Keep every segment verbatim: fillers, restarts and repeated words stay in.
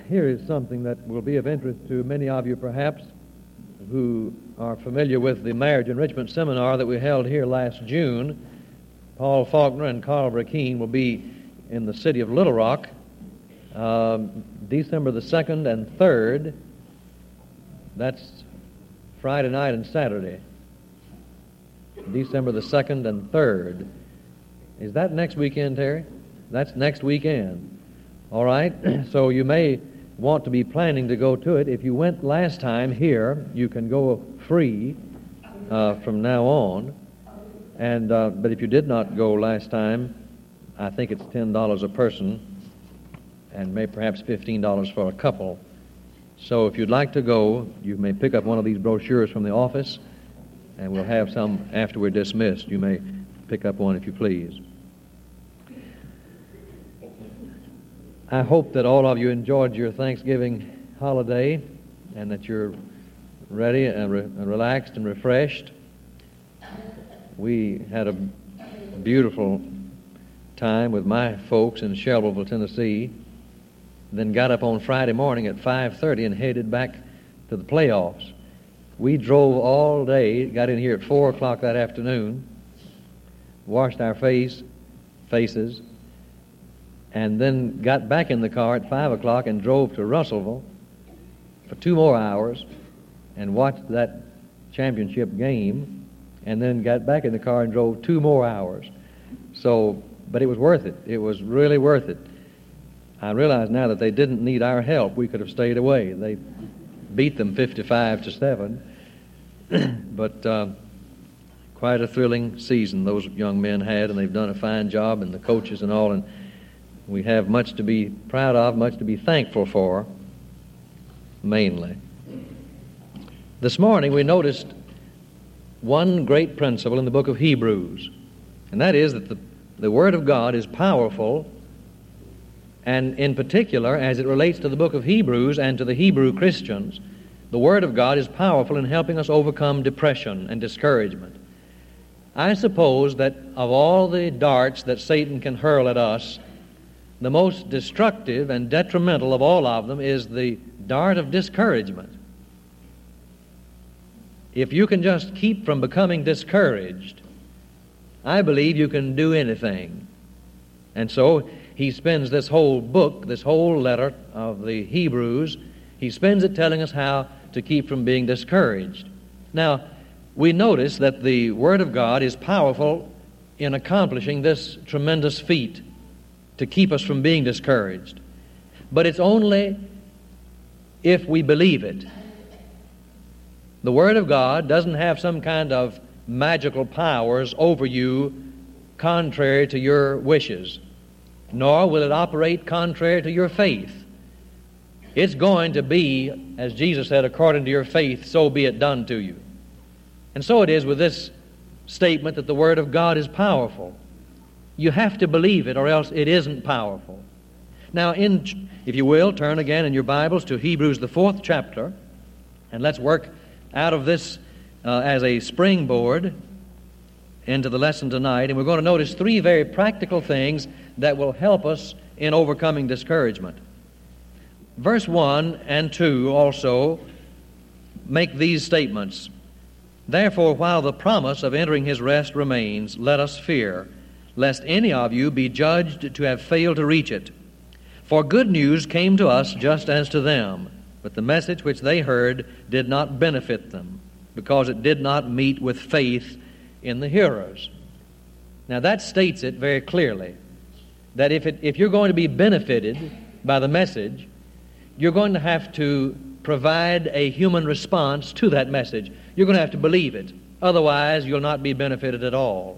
here is something that will be of interest to many of you perhaps who are familiar with the Marriage Enrichment Seminar that we held here last June. Paul Faulkner and Carl Brackeen will be in the city of Little Rock um, December the second and third. That's Friday night and Saturday. December the second and third. Is that next weekend, Terry? That's next weekend. All right, so you may want to be planning to go to it. If you went last time here, you can go free uh, from now on. And uh, but if you did not go last time, I think it's ten dollars a person, and may perhaps fifteen dollars for a couple. So if you'd like to go, you may pick up one of these brochures from the office, and we'll have some after we're dismissed. You may pick up one if you please. I hope that all of you enjoyed your Thanksgiving holiday and that you're ready and, re- and relaxed and refreshed. We had a beautiful time with my folks in Shelbyville, Tennessee, then got up on Friday morning at five thirty and headed back to the playoffs. We drove all day, got in here at four o'clock that afternoon, washed our face, faces, and then got back in the car at five o'clock and drove to Russellville for two more hours and watched that championship game, and then got back in the car and drove two more hours. So, but it was worth it. It was really worth it. I realize now that they didn't need our help. We could have stayed away. They beat them fifty-five to seven. But uh, quite a thrilling season those young men had, and they've done a fine job, and the coaches and all, and we have much to be proud of, much to be thankful for, mainly. This morning we noticed one great principle in the book of Hebrews, and that is that the, the Word of God is powerful, and in particular, as it relates to the book of Hebrews and to the Hebrew Christians, the Word of God is powerful in helping us overcome depression and discouragement. I suppose that of all the darts that Satan can hurl at us, the most destructive and detrimental of all of them is the dart of discouragement. If you can just keep from becoming discouraged, I believe you can do anything. And so he spends this whole book, this whole letter of the Hebrews, he spends it telling us how to keep from being discouraged. Now, we notice that the Word of God is powerful in accomplishing this tremendous feat, to keep us from being discouraged. But it's only if we believe it. The Word of God doesn't have some kind of magical powers over you contrary to your wishes, nor will it operate contrary to your faith. It's going to be, as Jesus said, according to your faith, so be it done to you. And so it is with this statement that the Word of God is powerful. You have to believe it, or else it isn't powerful. Now, in, if you will, turn again in your Bibles to Hebrews, the fourth chapter, and let's work out of this uh, as a springboard into the lesson tonight. And we're going to notice three very practical things that will help us in overcoming discouragement. Verse one and two also make these statements. Therefore, while the promise of entering his rest remains, let us fear, lest any of you be judged to have failed to reach it. For good news came to us just as to them, but the message which they heard did not benefit them, because it did not meet with faith in the hearers. Now that states it very clearly, that if, it, if you're going to be benefited by the message, you're going to have to provide a human response to that message. You're going to have to believe it. Otherwise, you'll not be benefited at all.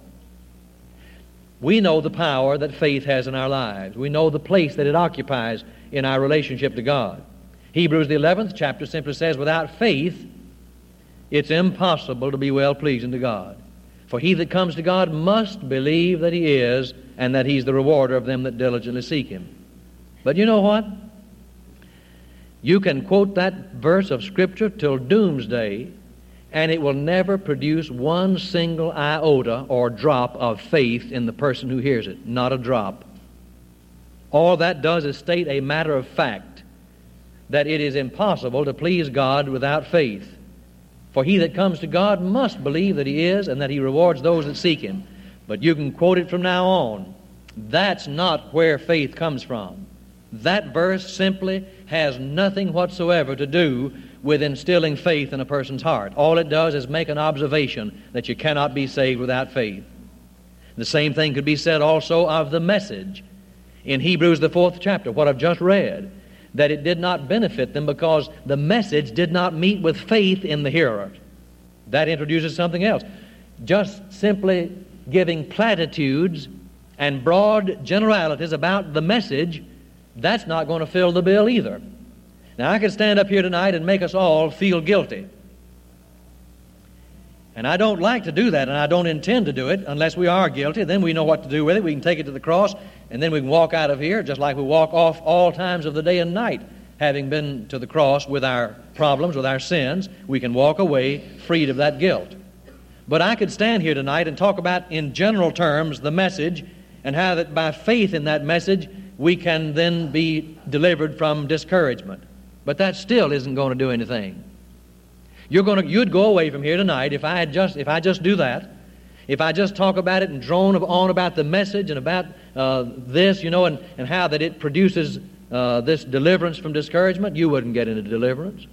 We know the power that faith has in our lives. We know the place that it occupies in our relationship to God. Hebrews, the eleventh chapter, simply says, without faith, it's impossible to be well-pleasing to God. For he that comes to God must believe that he is, and that he's the rewarder of them that diligently seek him. But you know what? You can quote that verse of Scripture till doomsday, and it will never produce one single iota or drop of faith in the person who hears it. Not a drop. All that does is state a matter of fact. that it is impossible to please God without faith. For he that comes to God must believe that he is, and that he rewards those that seek him. But you can quote it from now on. That's not where faith comes from. That verse simply has nothing whatsoever to do with instilling faith in a person's heart. All it does is make an observation that you cannot be saved without faith. The same thing could be said also of the message in Hebrews, the fourth chapter, what I've just read, that it did not benefit them because the message did not meet with faith in the hearer. That introduces something else. Just simply giving platitudes and broad generalities about the message, that's not going to fill the bill either. Now, I could stand up here tonight and make us all feel guilty. And I don't like to do that, and I don't intend to do it unless we are guilty. Then we know what to do with it. We can take it to the cross, and then we can walk out of here just like we walk off all times of the day and night. Having been to the cross with our problems, with our sins, we can walk away freed of that guilt. But I could stand here tonight and talk about, in general terms, the message, and how that by faith in that message, we can then be delivered from discouragement. But that still isn't going to do anything. You're going to, you'd go away from here tonight if I had just, if I just do that, if I just talk about it and drone on about the message and about uh, this, you know, and, and how that it produces uh, this deliverance from discouragement, you wouldn't get into deliverance.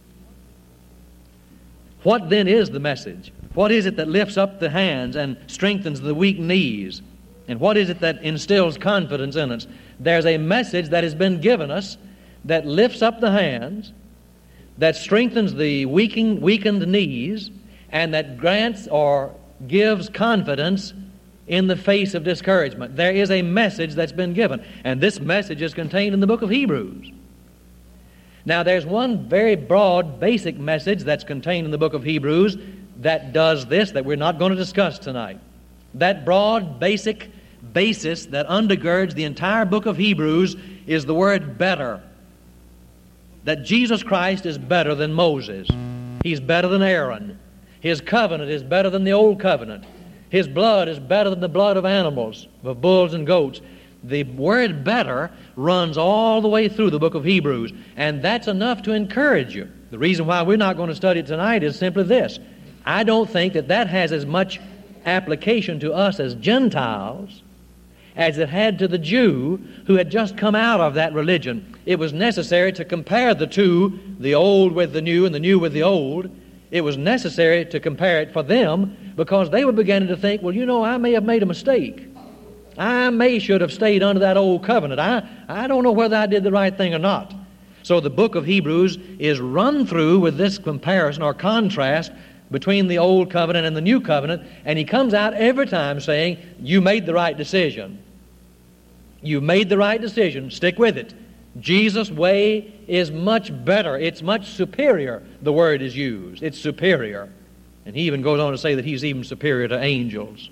What then is the message? What is it that lifts up the hands and strengthens the weak knees? And what is it that instills confidence in us? There's a message that has been given us that lifts up the hands, that strengthens the weakened, weakened knees, and that grants or gives confidence in the face of discouragement. There is a message that's been given, and this message is contained in the book of Hebrews. Now, there's one very broad, basic message that's contained in the book of Hebrews that does this, that we're not going to discuss tonight. That broad, basic basis that undergirds the entire book of Hebrews is the word better. That Jesus Christ is better than Moses. He's better than Aaron. His covenant is better than the old covenant. His blood is better than the blood of animals, of bulls and goats. The word better runs all the way through the book of Hebrews, and that's enough to encourage you. The reason why we're not going to study it tonight is simply this. I don't think that that has as much application to us as Gentiles as it had to the Jew who had just come out of that religion. It was necessary to compare the two, the old with the new and the new with the old. It was necessary to compare it for them because they were beginning to think, well, you know, I may have made a mistake. I may should have stayed under that old covenant. I, I don't know whether I did the right thing or not. So the book of Hebrews is run through with this comparison or contrast between the old covenant and the new covenant, and he comes out every time saying, you made the right decision. You made the right decision. Stick with it. Jesus' way is much better. It's much superior, the word is used. It's superior. And he even goes on to say that he's even superior to angels.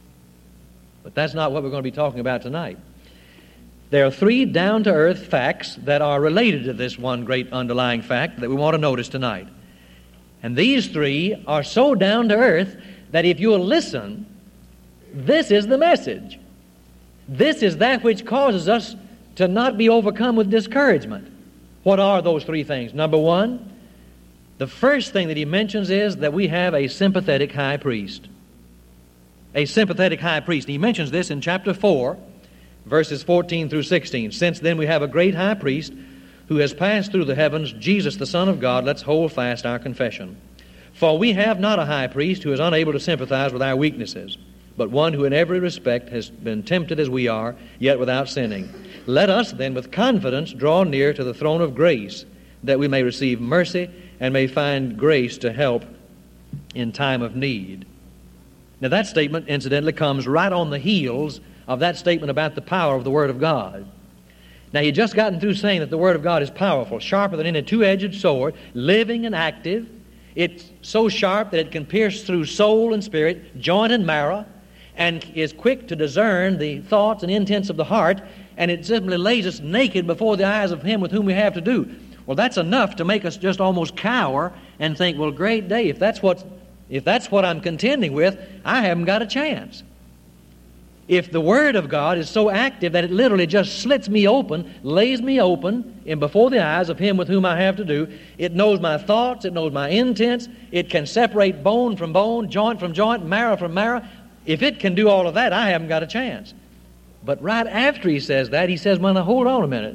But that's not what we're going to be talking about tonight. There are three down-to-earth facts that are related to this one great underlying fact that we want to notice tonight. And these three are so down-to-earth that if you'll listen, this is the message. This is that which causes us to not be overcome with discouragement. What are those three things? Number one, the first thing that he mentions is that we have a sympathetic high priest. A sympathetic high priest. He mentions this in chapter four, verses fourteen through sixteen. Since then we have a great high priest who has passed through the heavens, Jesus the Son of God. Let's hold fast our confession. For we have not a high priest who is unable to sympathize with our weaknesses, but one who in every respect has been tempted as we are, yet without sinning. Let us then with confidence draw near to the throne of grace, that we may receive mercy and may find grace to help in time of need. Now that statement, incidentally, comes right on the heels of that statement about the power of the Word of God. Now, you've just gotten through saying that the Word of God is powerful, sharper than any two-edged sword, living and active. It's so sharp that it can pierce through soul and spirit, joint and marrow, and is quick to discern the thoughts and intents of the heart, and it simply lays us naked before the eyes of Him with whom we have to do. Well, that's enough to make us just almost cower and think, well, great day, if that's what, if that's what I'm contending with, I haven't got a chance. If the Word of God is so active that it literally just slits me open, lays me open in before the eyes of Him with whom I have to do, it knows my thoughts, it knows my intents, it can separate bone from bone, joint from joint, marrow from marrow. If it can do all of that, I haven't got a chance. But right after he says that, he says, well, now hold on a minute.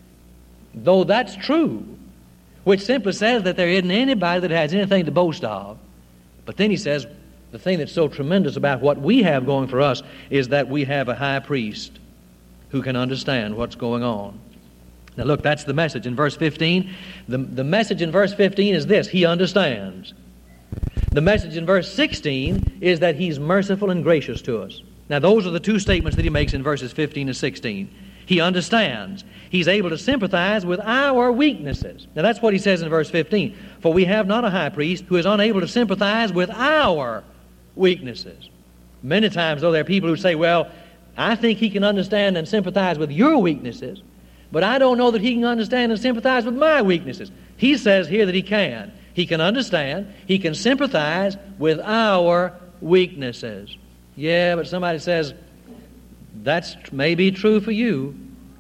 Though that's true, which simply says that there isn't anybody that has anything to boast of. But then he says, the thing that's so tremendous about what we have going for us is that we have a high priest who can understand what's going on. Now look, that's the message in verse fifteen. The, the message in verse fifteen is this: He understands. The message in verse sixteen is that He's merciful and gracious to us. Now those are the two statements that he makes in verses fifteen and sixteen. He understands. He's able to sympathize with our weaknesses. Now that's what he says in verse fifteen. For we have not a high priest who is unable to sympathize with our weaknesses. Many times, though, there are people who say, well, I think he can understand and sympathize with your weaknesses, but I don't know that he can understand and sympathize with my weaknesses. He says here that he can. He can understand. He can sympathize with our weaknesses. Yeah, but somebody says, that's maybe true for you,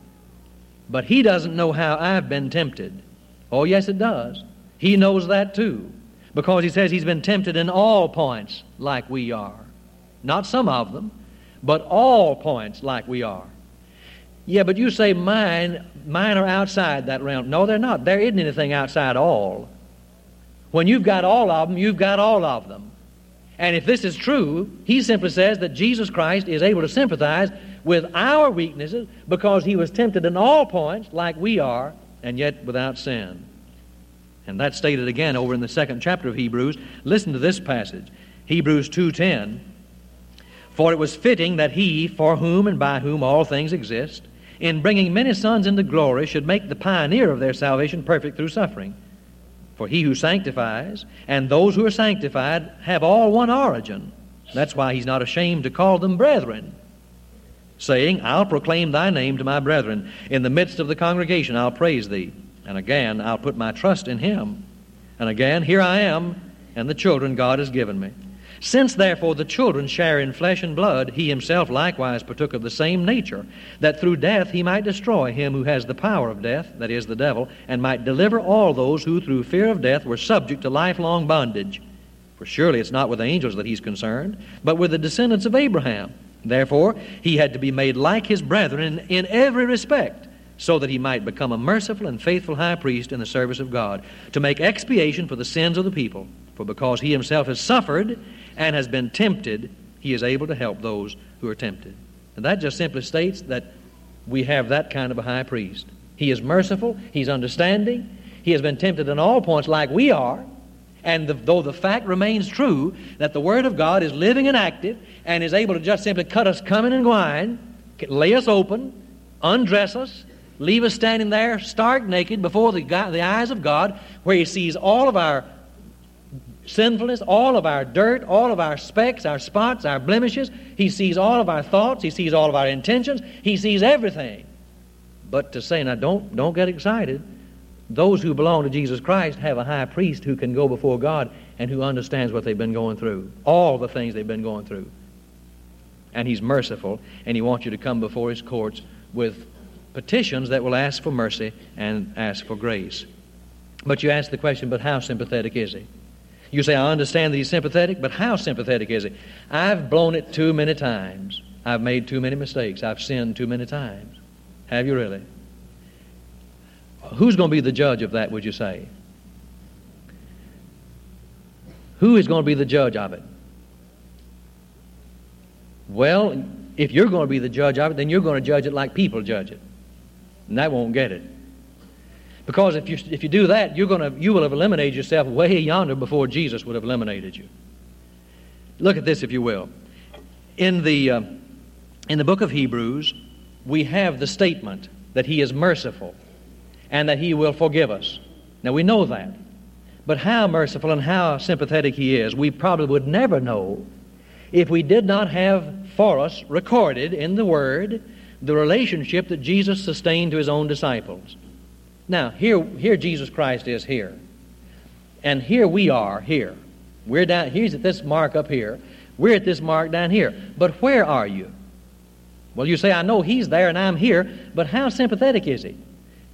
but he doesn't know how I've been tempted. Oh, yes, it does. He knows that too, because he says he's been tempted in all points like we are. Not some of them, but all points like we are. Yeah, but you say mine, mine are outside that realm. No, they're not. There isn't anything outside all. When you've got all of them, you've got all of them. And if this is true, he simply says that Jesus Christ is able to sympathize with our weaknesses because he was tempted in all points like we are, and yet without sin. And that's stated again over in the second chapter of Hebrews. Listen to this passage, Hebrews two ten. For it was fitting that he, for whom and by whom all things exist, in bringing many sons into glory, should make the pioneer of their salvation perfect through suffering. For he who sanctifies and those who are sanctified have all one origin. That's why he's not ashamed to call them brethren, saying, I'll proclaim thy name to my brethren. In the midst of the congregation I'll praise thee. And again, I'll put my trust in him. And again, here I am, and the children God has given me. Since therefore the children share in flesh and blood, he himself likewise partook of the same nature, that through death he might destroy him who has the power of death, that is, the devil, and might deliver all those who through fear of death were subject to lifelong bondage. For surely it's not with angels that he's concerned, but with the descendants of Abraham. Therefore he had to be made like his brethren in, in every respect, so that he might become a merciful and faithful high priest in the service of God, to make expiation for the sins of the people. For because he himself has suffered and has been tempted, he is able to help those who are tempted. And that just simply states that we have that kind of a high priest. He is merciful, he's understanding, he has been tempted in all points like we are, and the, though the fact remains true that the Word of God is living and active and is able to just simply cut us coming and going, lay us open, undress us, leave us standing there stark naked before the, God, the eyes of God, where he sees all of our sinfulness, all of our dirt, all of our specks, our spots, our blemishes. He sees all of our thoughts. He sees all of our intentions. He sees everything. But to say, now don't, don't get excited. Those who belong to Jesus Christ have a high priest who can go before God and who understands what they've been going through, all the things they've been going through. And he's merciful, and he wants you to come before his courts with petitions that will ask for mercy and ask for grace. But you ask the question, but how sympathetic is he? You say, I understand that he's sympathetic, but how sympathetic is he? I've blown it too many times. I've made too many mistakes. I've sinned too many times. Have you really? Who's going to be the judge of that, would you say? Who is going to be the judge of it? Well, if you're going to be the judge of it, then you're going to judge it like people judge it. And that won't get it. Because if you if you do that, you're going to you will have eliminated yourself way yonder before Jesus would have eliminated you. Look at this, if you will. In the uh, in the book of Hebrews, we have the statement that he is merciful and that he will forgive us. Now we know that, but how merciful and how sympathetic he is, we probably would never know if we did not have for us recorded in the Word the relationship that Jesus sustained to his own disciples. Now, here, here Jesus Christ is here. And here we are here. We're down, he's at this mark up here. We're at this mark down here. But where are you? Well, you say, I know he's there and I'm here, but how sympathetic is he?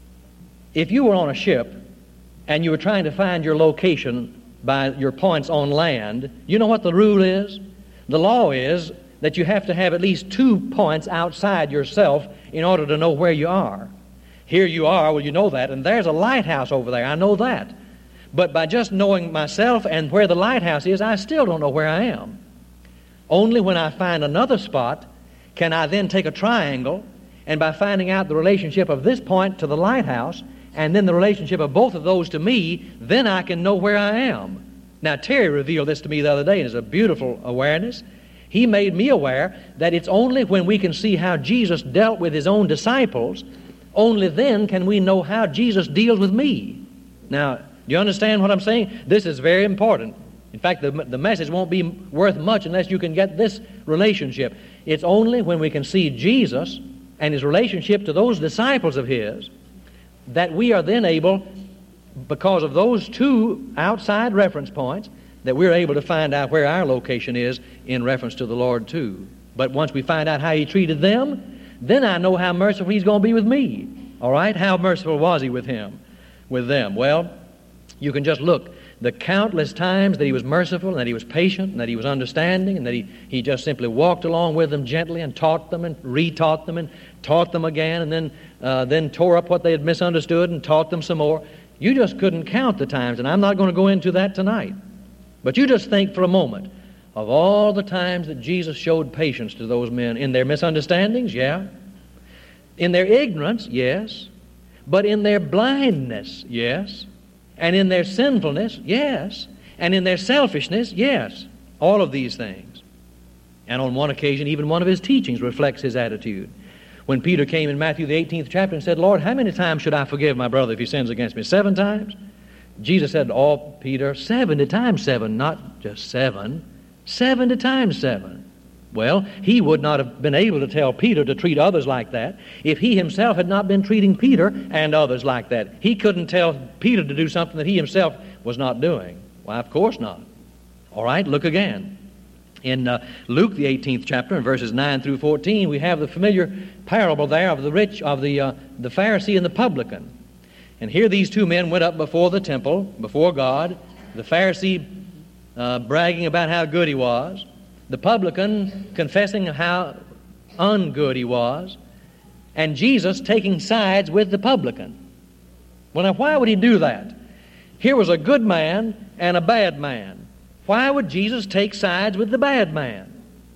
If you were on a ship and you were trying to find your location by your points on land, you know what the rule is? The law is that you have to have at least two points outside yourself in order to know where you are. Here you are, well, you know that, and there's a lighthouse over there, I know that. But by just knowing myself and where the lighthouse is, I still don't know where I am. Only when I find another spot can I then take a triangle, and by finding out the relationship of this point to the lighthouse, and then the relationship of both of those to me, then I can know where I am. Now, Terry revealed this to me the other day, and it's a beautiful awareness. He made me aware that it's only when we can see how Jesus dealt with his own disciples, only then can we know how Jesus deals with me. Now, do you understand what I'm saying? This is very important. In fact, the, the message won't be worth much unless you can get this relationship. It's only when we can see Jesus and his relationship to those disciples of his that we are then able, because of those two outside reference points, that we're able to find out where our location is in reference to the Lord too. But once we find out how he treated them, then I know how merciful he's going to be with me. All right? How merciful was he with him, with them? Well, you can just look. The countless times that he was merciful, and that he was patient, and that he was understanding, and that he, he just simply walked along with them gently and taught them and retaught them and taught them again, and then uh, then tore up what they had misunderstood and taught them some more. You just couldn't count the times, and I'm not going to go into that tonight. But you just think for a moment of all the times that Jesus showed patience to those men in their misunderstandings, yeah. In their ignorance, yes. But in their blindness, yes. And in their sinfulness, yes. And in their selfishness, yes. All of these things. And on one occasion, even one of his teachings reflects his attitude. When Peter came in Matthew the eighteenth chapter and said, Lord, how many times should I forgive my brother if he sins against me? Seven times? Jesus said, oh, Peter, seventy times seven, not just seven. Seventy times seven. Well, he would not have been able to tell Peter to treat others like that if he himself had not been treating Peter and others like that. He couldn't tell Peter to do something that he himself was not doing. Why, of course not. All right, look again. In uh, Luke, the eighteenth chapter, in verses nine through fourteen, we have the familiar parable there of the rich, of the, uh, the Pharisee and the publican. And here these two men went up before the temple, before God, the Pharisee uh, bragging about how good he was, the publican confessing how ungood he was, and Jesus taking sides with the publican. Well, now, why would he do that? Here was a good man and a bad man. Why would Jesus take sides with the bad man?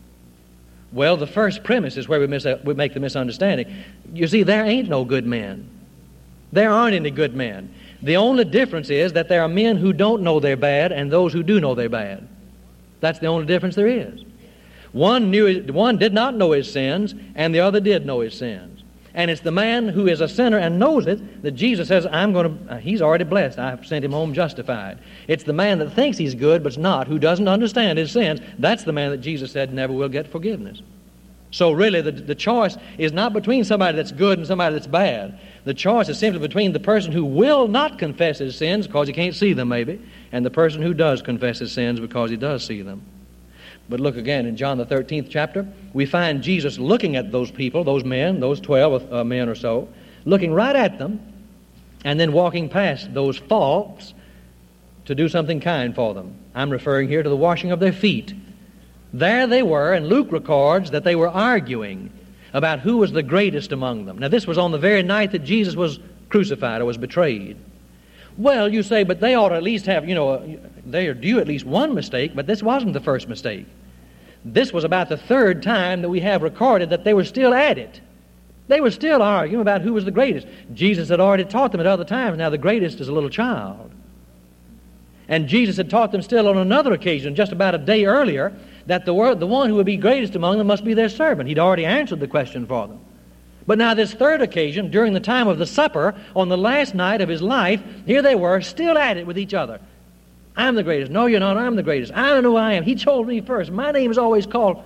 Well, the first premise is where we, mis- we make the misunderstanding. You see, there ain't no good men. There aren't any good men. The only difference is that there are men who don't know they're bad and those who do know they're bad. That's the only difference there is. One knew, one did not know his sins, and the other did know his sins. And it's the man who is a sinner and knows it that Jesus says, I'm going to, uh, he's already blessed. I've sent him home justified. It's the man that thinks he's good but's not, who doesn't understand his sins. That's the man that Jesus said never will get forgiveness. So really the, the choice is not between somebody that's good and somebody that's bad. The choice is simply between the person who will not confess his sins because he can't see them maybe, and the person who does confess his sins because he does see them. But look again, in John the thirteenth chapter, we find Jesus looking at those people, those men, those twelve uh, men or so, looking right at them, and then walking past those faults to do something kind for them. I'm referring here to the washing of their feet. There they were, and Luke records that they were arguing about who was the greatest among them. Now, this was on the very night that Jesus was crucified or was betrayed. Well, you say, but they ought to at least have, you know, they are due at least one mistake, but this wasn't the first mistake. This was about the third time that we have recorded that they were still at it. They were still arguing about who was the greatest. Jesus had already taught them at other times. Now, the greatest is a little child. And Jesus had taught them still on another occasion, just about a day earlier, that the, word, the one who would be greatest among them must be their servant. He'd already answered the question for them. But now this third occasion, during the time of the supper, on the last night of his life, here they were, still at it with each other. I'm the greatest. No, you're not. I'm the greatest. I don't know who I am. He told me first. My name is always called.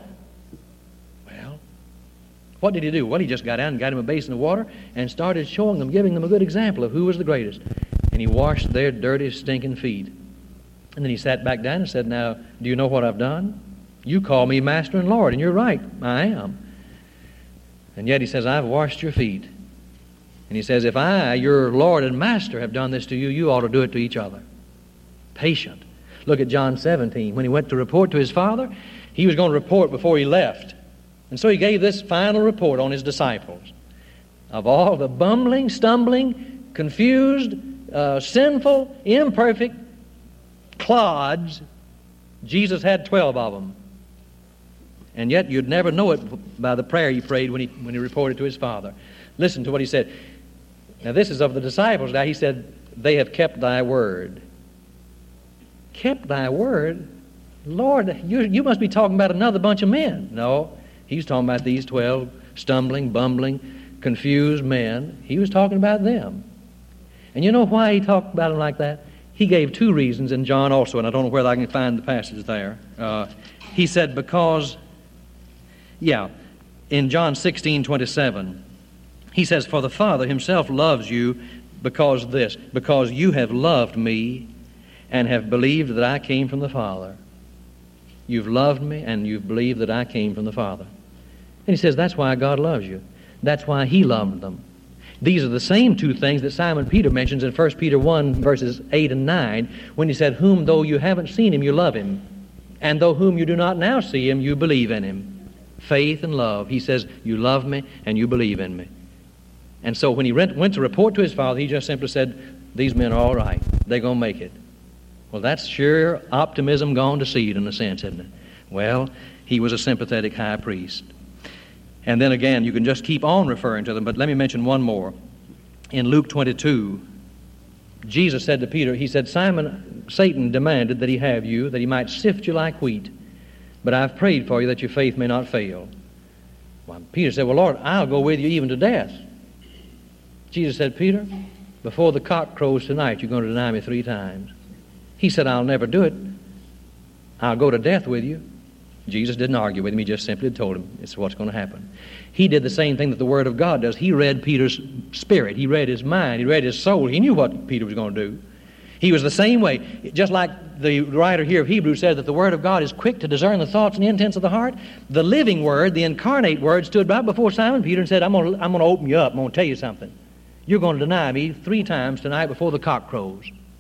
Well, what did he do? Well, he just got out and got him a basin of water and started showing them, giving them a good example of who was the greatest. And he washed their dirty, stinking feet. And then he sat back down and said, now, do you know what I've done? You call me Master and Lord, and you're right. I am. And yet he says, I've washed your feet. And he says, if I, your Lord and Master, have done this to you, you ought to do it to each other. Patient. Look at John seventeen. When he went to report to his Father, he was going to report before he left. And so he gave this final report on his disciples. Of all the bumbling, stumbling, confused, uh, sinful, imperfect clods, Jesus had twelve of them. And yet you'd never know it by the prayer he prayed when he, when he reported to his Father. Listen to what he said. Now this is of the disciples. Now he said, they have kept thy word. Kept thy word? Lord, you, you must be talking about another bunch of men. No, he's talking about these twelve stumbling, bumbling, confused men. He was talking about them. And you know why he talked about them like that? He gave two reasons in John also, and I don't know whether I can find the passage there. Uh, he said because... Yeah, in John sixteen twenty-seven, he says, for the Father himself loves you because this, because you have loved me and have believed that I came from the Father. You've loved me and you've believed that I came from the Father. And he says, that's why God loves you. That's why he loved them. These are the same two things that Simon Peter mentions in First Peter one, verses eight and nine, when he said, whom though you haven't seen him, you love him. And though whom you do not now see him, you believe in him. Faith and love. He says, you love me and you believe in me. And so when he went to report to his Father, he just simply said, these men are all right. They're going to make it. Well, that's sure optimism gone to seed in a sense, isn't it? Well, he was a sympathetic high priest. And then again, you can just keep on referring to them, but let me mention one more. In Luke twenty-two, Jesus said to Peter, he said, Simon, Satan demanded that he have you, that he might sift you like wheat. But I've prayed for you that your faith may not fail. Well, Peter said, well, Lord, I'll go with you even to death. Jesus said, Peter, before the cock crows tonight, you're going to deny me three times. He said, I'll never do it. I'll go to death with you. Jesus didn't argue with him. He just simply told him it's what's going to happen. He did the same thing that the Word of God does. He read Peter's spirit. He read his mind. He read his soul. He knew what Peter was going to do. He was the same way. Just like the writer here of Hebrews says that the Word of God is quick to discern the thoughts and the intents of the heart, the living Word, the incarnate Word, stood right before Simon Peter and said, I'm going to, I'm going to open you up. I'm going to tell you something. You're going to deny me three times tonight before the cock crows.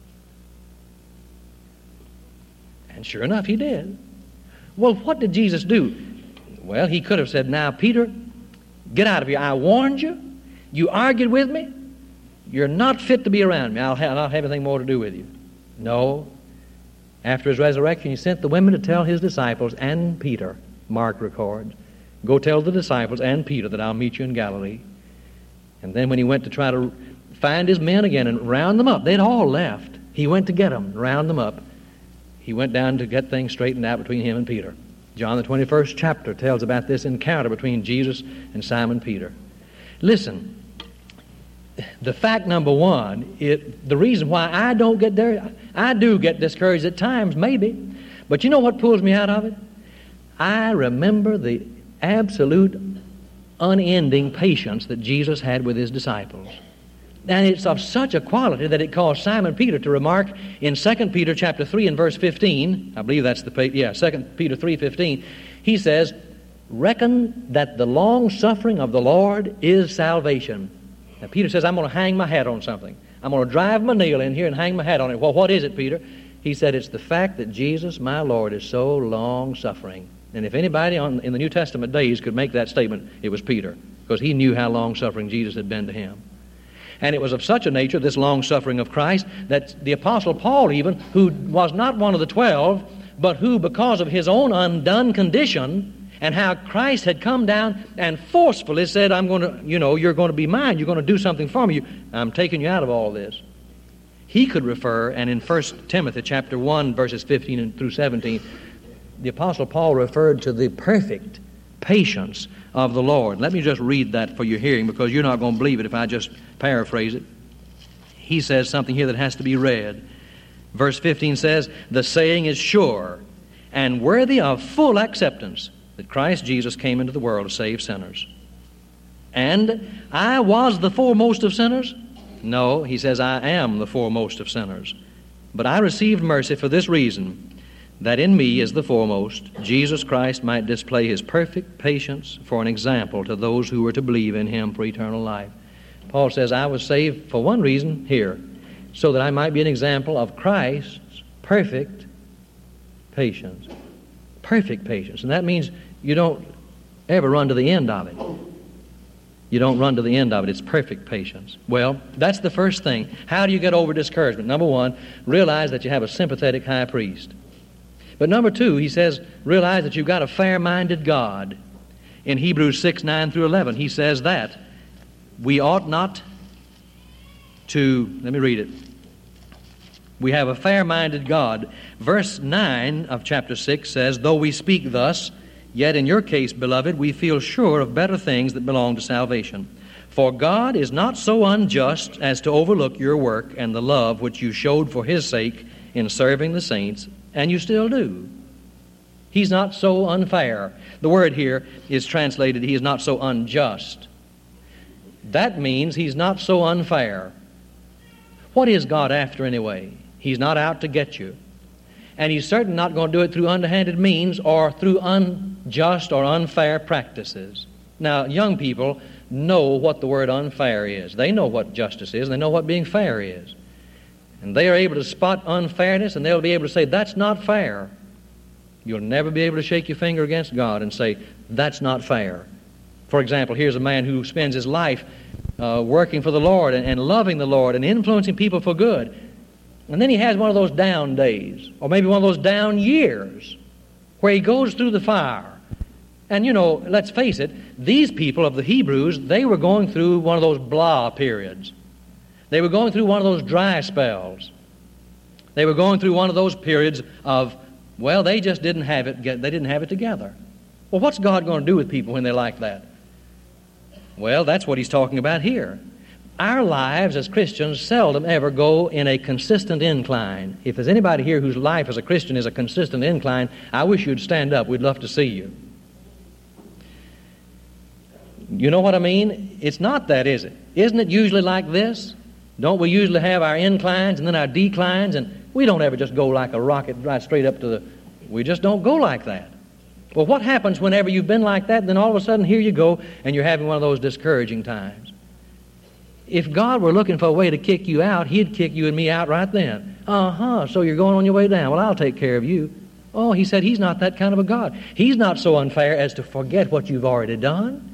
And sure enough, he did. Well, what did Jesus do? Well, he could have said, now, Peter, get out of here. I warned you. You argued with me. You're not fit to be around me. I'll, ha- I'll not have anything more to do with you. No. After his resurrection, he sent the women to tell his disciples and Peter, Mark records, go tell the disciples and Peter that I'll meet you in Galilee. And then when he went to try to find his men again and round them up, they'd all left. He went to get them, round them up. He went down to get things straightened out between him and Peter. John, the twenty-first chapter, tells about this encounter between Jesus and Simon Peter. Listen, the fact number one, it, the reason why I don't get there, I do get discouraged at times, maybe, but you know what pulls me out of it? I remember the absolute unending patience that Jesus had with his disciples. And it's of such a quality that it caused Simon Peter to remark in Second Peter chapter three and verse fifteen, I believe that's the, yeah, Second Peter three fifteen, he says, reckon that the long suffering of the Lord is salvation. Now Peter says, I'm going to hang my hat on something. I'm going to drive my nail in here and hang my hat on it. Well, what is it, Peter? He said, it's the fact that Jesus, my Lord, is so long suffering. And if anybody on, in the New Testament days could make that statement, it was Peter, because he knew how long suffering Jesus had been to him. And it was of such a nature, this long-suffering of Christ, that the Apostle Paul even, who was not one of the twelve, but who, because of his own undone condition, and how Christ had come down and forcefully said, I'm going to, you know, you're going to be mine, you're going to do something for me, I'm taking you out of all this. He could refer, and in First Timothy chapter one, verses fifteen through seventeen, the Apostle Paul referred to the perfect patience of the Lord. Let me just read that for your hearing, because you're not going to believe it if I just paraphrase it. He says something here that has to be read. Verse fifteen says, the saying is sure and worthy of full acceptance that Christ Jesus came into the world to save sinners. And I was the foremost of sinners? No, he says, I am the foremost of sinners. But I received mercy for this reason, that in me is the foremost, Jesus Christ might display his perfect patience for an example to those who were to believe in him for eternal life. Paul says, I was saved for one reason here, so that I might be an example of Christ's perfect patience. Perfect patience. And that means you don't ever run to the end of it. You don't run to the end of it. It's perfect patience. Well, that's the first thing. How do you get over discouragement? Number one, realize that you have a sympathetic high priest. But number two, he says, realize that you've got a fair-minded God. In Hebrews six, nine through eleven, he says that we ought not to, let me read it. We have a fair-minded God. Verse nine of chapter six says, though we speak thus, yet in your case, beloved, we feel sure of better things that belong to salvation. For God is not so unjust as to overlook your work and the love which you showed for his sake in serving the saints, and you still do. He's not so unfair. The word here is translated, he is not so unjust. That means he's not so unfair. What is God after anyway? He's not out to get you. And he's certainly not going to do it through underhanded means or through unjust or unfair practices. Now, young people know what the word unfair is. They know what justice is, and they know what being fair is. And they are able to spot unfairness, and they'll be able to say, that's not fair. You'll never be able to shake your finger against God and say, that's not fair. For example, here's a man who spends his life uh, working for the Lord and, and loving the Lord and influencing people for good. And then he has one of those down days, or maybe one of those down years, where he goes through the fire. And, you know, let's face it, these people of the Hebrews, they were going through one of those blah periods. They were going through one of those dry spells. They were going through one of those periods of, well, they just didn't have it, they didn't have it together. Well, what's God going to do with people when they're like that? Well, that's what he's talking about here. Our lives as Christians seldom ever go in a consistent incline. If there's anybody here whose life as a Christian is a consistent incline, I wish you'd stand up. We'd love to see you. You know what I mean? It's not that, is it? Isn't it usually like this? Don't we usually have our inclines and then our declines? And we don't ever just go like a rocket right straight up to the... We just don't go like that. Well, what happens whenever you've been like that, then all of a sudden here you go and you're having one of those discouraging times? If God were looking for a way to kick you out, he'd kick you and me out right then. Uh-huh, so you're going on your way down. Well, I'll take care of you. Oh, he said he's not that kind of a God. He's not so unfair as to forget what you've already done.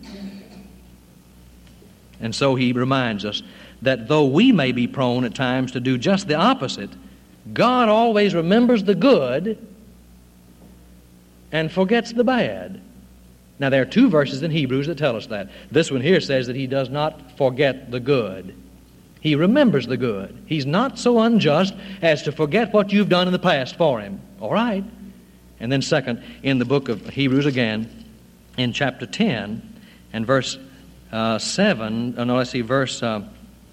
And so he reminds us that though we may be prone at times to do just the opposite, God always remembers the good and forgets the bad. Now, there are two verses in Hebrews that tell us that. This one here says that he does not forget the good. He remembers the good. He's not so unjust as to forget what you've done in the past for him. All right. And then second, in the book of Hebrews again, in chapter ten and verse uh, seven, oh no, let's see, verse, uh,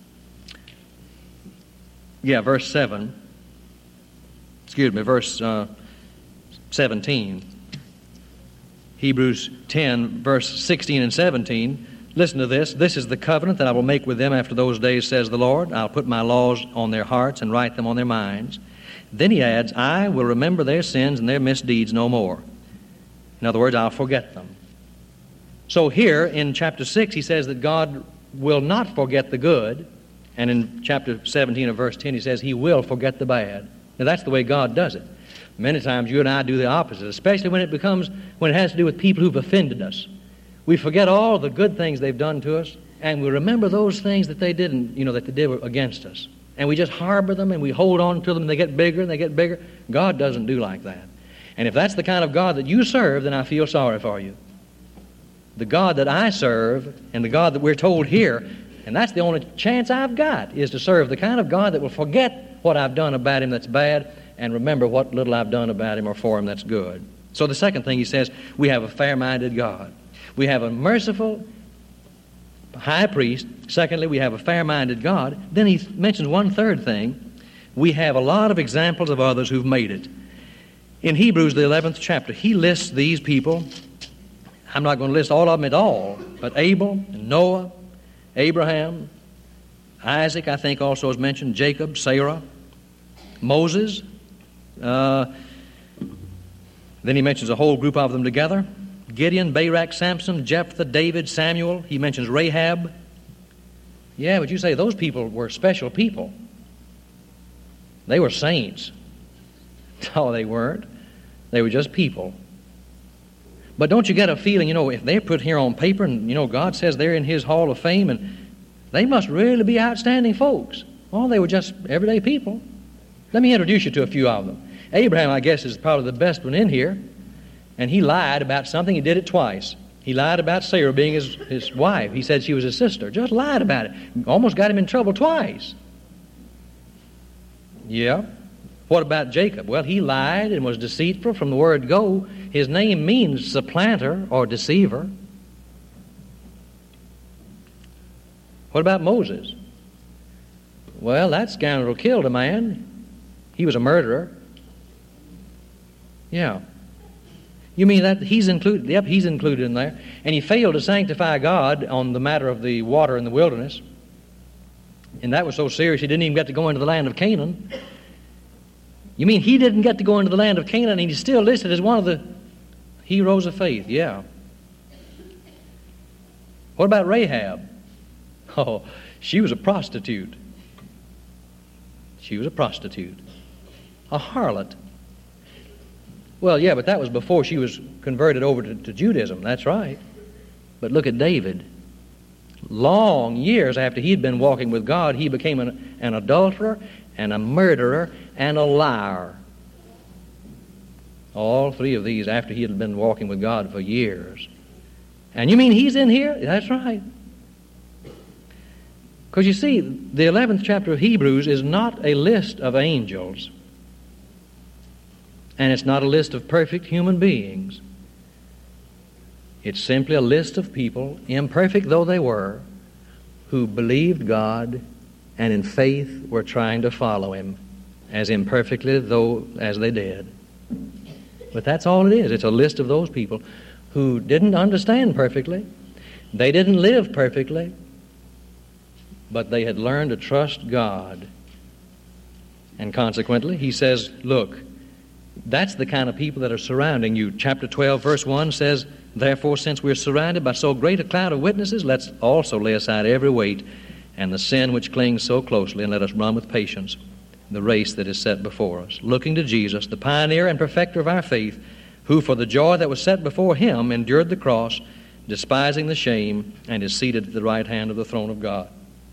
yeah, verse seven, excuse me, verse uh, seventeen. Hebrews ten, verse sixteen and seventeen. Listen to this. This is the covenant that I will make with them after those days, says the Lord. I'll put my laws on their hearts and write them on their minds. Then he adds, I will remember their sins and their misdeeds no more. In other words, I'll forget them. So here in chapter six, he says that God will not forget the good. And in chapter seventeen of verse ten, he says he will forget the bad. Now that's the way God does it. Many times you and I do the opposite, especially when it becomes, when it has to do with people who've offended us. We forget all the good things they've done to us, and we remember those things that they didn't, you know, that they did against us. And we just harbor them, and we hold on to them, and they get bigger, and they get bigger. God doesn't do like that. And if that's the kind of God that you serve, then I feel sorry for you. The God that I serve, and the God that we're told here, and that's the only chance I've got, is to serve the kind of God that will forget what I've done about him that's bad, and remember what little I've done about him or for him that's good. So the second thing he says, we have a fair-minded God. We have a merciful high priest. Secondly, we have a fair-minded God. Then he mentions one third thing. We have a lot of examples of others who've made it. In Hebrews, the eleventh chapter, he lists these people. I'm not going to list all of them at all, but Abel, and Noah, Abraham, Isaac, I think also is mentioned, Jacob, Sarah, Moses, Uh, Then he mentions a whole group of them together. Gideon, Barak, Samson, Jephthah, David, Samuel. He mentions Rahab. Yeah, but you say those people were special people. They were saints. No, they weren't. They were just people. But don't you get a feeling, you know, if they're put here on paper and, you know, God says they're in His Hall of Fame, and they must really be outstanding folks. Well, they were just everyday people. Let me introduce you to a few of them. Abraham, I guess, is probably the best one in here. And he lied about something. He did it twice. He lied about Sarah being his, his wife. He said she was his sister. Just lied about it. Almost got him in trouble twice. Yeah. What about Jacob? Well, he lied and was deceitful from the word go. His name means supplanter or deceiver. What about Moses? Well, that scoundrel killed a man. He was a murderer. Yeah. You mean that he's included? Yep, he's included in there. And he failed to sanctify God on the matter of the water in the wilderness. And that was so serious he didn't even get to go into the land of Canaan. You mean he didn't get to go into the land of Canaan, and he's still listed as one of the heroes of faith? Yeah. What about Rahab? Oh, she was a prostitute. She was a prostitute. A harlot. Well, yeah, but that was before she was converted over to, to Judaism. That's right. But look at David. Long years after he'd been walking with God, he became an, an adulterer and a murderer and a liar. All three of these after he had been walking with God for years. And you mean he's in here? That's right. Because you see, the eleventh chapter of Hebrews is not a list of angels. And it's not a list of perfect human beings. It's simply a list of people, imperfect though they were, who believed God and in faith were trying to follow Him, as imperfectly though as they did. But that's all it is. It's a list of those people who didn't understand perfectly. They didn't live perfectly. But they had learned to trust God. And consequently, he says, look, that's the kind of people that are surrounding you. Chapter twelve, verse one says, therefore, since we're surrounded by so great a cloud of witnesses, let's also lay aside every weight and the sin which clings so closely, and let us run with patience the race that is set before us, looking to Jesus, the pioneer and perfecter of our faith, who for the joy that was set before Him endured the cross, despising the shame, and is seated at the right hand of the throne of God.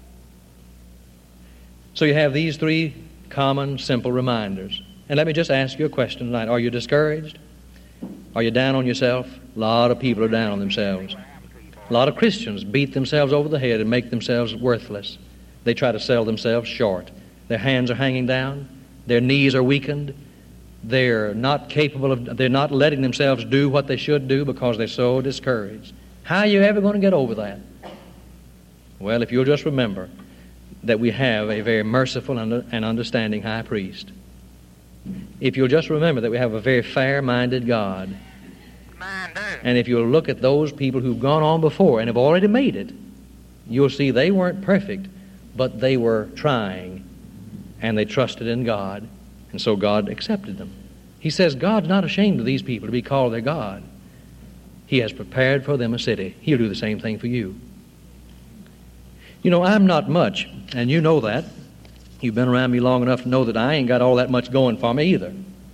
So you have these three common, simple reminders. And let me just ask you a question tonight. Are you discouraged? Are you down on yourself? A lot of people are down on themselves. A lot of Christians beat themselves over the head and make themselves worthless. They try to sell themselves short. Their hands are hanging down. Their knees are weakened. They're not capable of, they're not letting themselves do what they should do because they're so discouraged. How are you ever going to get over that? Well, if you'll just remember that we have a very merciful and understanding high priest. If you'll just remember that we have a very fair-minded God. And if you'll look at those people who've gone on before and have already made it, you'll see they weren't perfect, but they were trying, and they trusted in God, and so God accepted them. He says God's not ashamed of these people to be called their God. He has prepared for them a city. He'll do the same thing for you. You know, I'm not much, and you know that. You've been around me long enough to know that I ain't got all that much going for me either.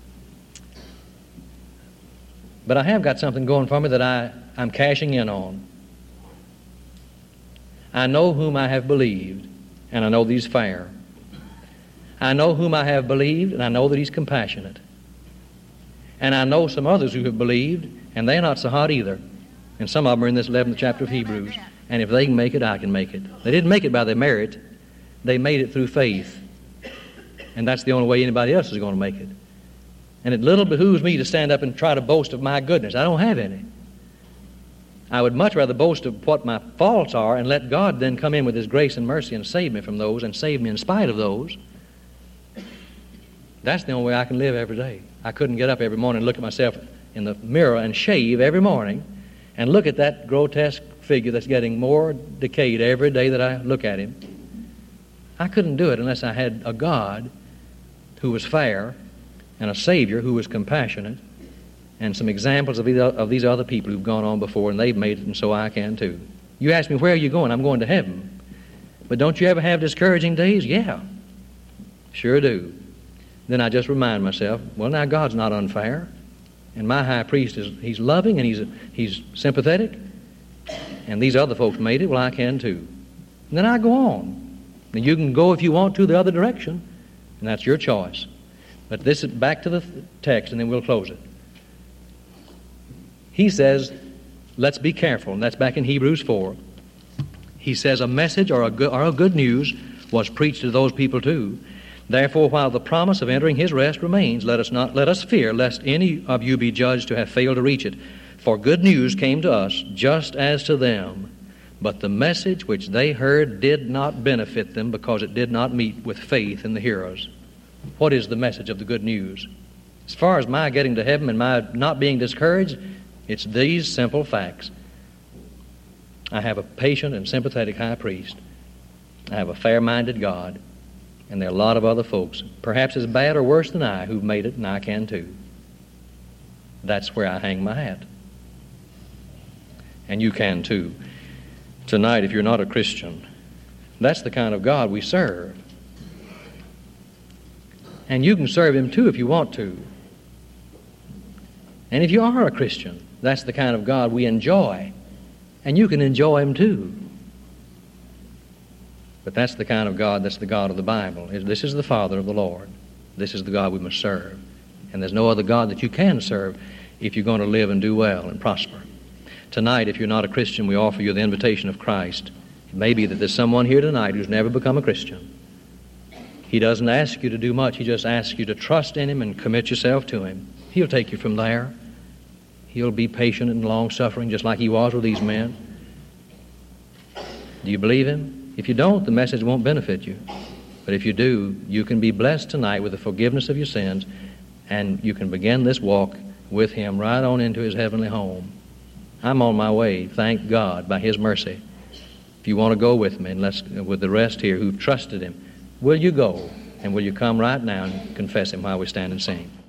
But I have got something going for me that I, I'm cashing in on. I know whom I have believed, and I know that He's fair. I know whom I have believed, and I know that He's compassionate. And I know some others who have believed, and they're not so hot either. And some of them are in this eleventh chapter of Hebrews. And if they can make it, I can make it. They didn't make it by their merit. They made it through faith. And that's the only way anybody else is going to make it. And it little behooves me to stand up and try to boast of my goodness. I don't have any. I would much rather boast of what my faults are and let God then come in with His grace and mercy and save me from those and save me in spite of those. That's the only way I can live every day. I couldn't get up every morning and look at myself in the mirror and shave every morning and look at that grotesque figure that's getting more decayed every day that I look at him. I couldn't do it unless I had a God who was fair and a Savior who was compassionate and some examples of these, of these other people who've gone on before, and they've made it, and so I can too. You ask me, where are you going? I'm going to heaven. But don't you ever have discouraging days? Yeah, sure do. Then I just remind myself, well, now God's not unfair, and my high priest is he's loving and he's he's sympathetic, and these other folks made it, well, I can too. And then I go on. And you can go if you want to the other direction, and that's your choice. But this is back to the text, and then we'll close it. He says, let's be careful, and that's back in Hebrews four. He says, a message or a good, or a good news was preached to those people too. Therefore, while the promise of entering his rest remains, let us not let us fear lest any of you be judged to have failed to reach it. For good news came to us just as to them, but the message which they heard did not benefit them because it did not meet with faith in the hearers. What is the message of the good news? As far as my getting to heaven and my not being discouraged, it's these simple facts. I have a patient and sympathetic high priest. I have a fair-minded God. And there are a lot of other folks, perhaps as bad or worse than I, who've made it, and I can too. That's where I hang my hat. And you can too. Tonight, if you're not a Christian, that's the kind of God we serve. And you can serve Him too if you want to. And if you are a Christian, that's the kind of God we enjoy. And you can enjoy Him too. But that's the kind of God that's the God of the Bible. This is the Father of the Lord. This is the God we must serve. And there's no other God that you can serve if you're going to live and do well and prosper. Tonight, if you're not a Christian, we offer you the invitation of Christ. It may be that there's someone here tonight who's never become a Christian. He doesn't ask you to do much. He just asks you to trust in Him and commit yourself to Him. He'll take you from there. He'll be patient and long-suffering just like He was with these men. Do you believe Him? If you don't, the message won't benefit you. But if you do, you can be blessed tonight with the forgiveness of your sins, and you can begin this walk with Him right on into His heavenly home. I'm on my way, thank God, by His mercy. If you want to go with me, and let's, with the rest here who've trusted Him, will you go? And will you come right now and confess Him while we stand and sing?